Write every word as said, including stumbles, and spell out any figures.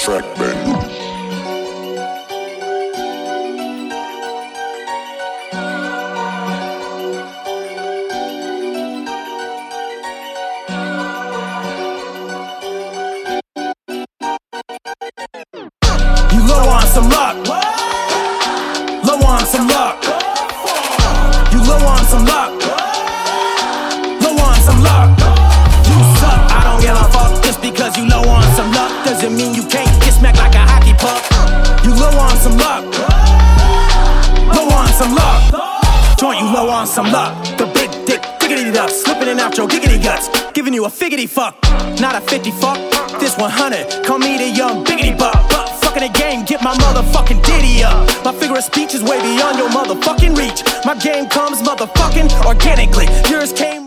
track bang. You low on some luck. Low on some luck. You low on some luck. Low on some luck. You suck. I don't give a fuck. Just because you low on some luck doesn't mean you can't get smacked like a hockey puck. You low on some luck. Low on some luck. Joint, you low on some luck. The big dick, diggity duck, slipping in out your giggity guts, giving you a figgity fuck, not a fifty fuck. This one hundred, call me the young biggity buck. Buck fucking the game, get my motherfucking ditty up. My figure of speech is way beyond your motherfucking reach. My game comes motherfucking organically. Yours came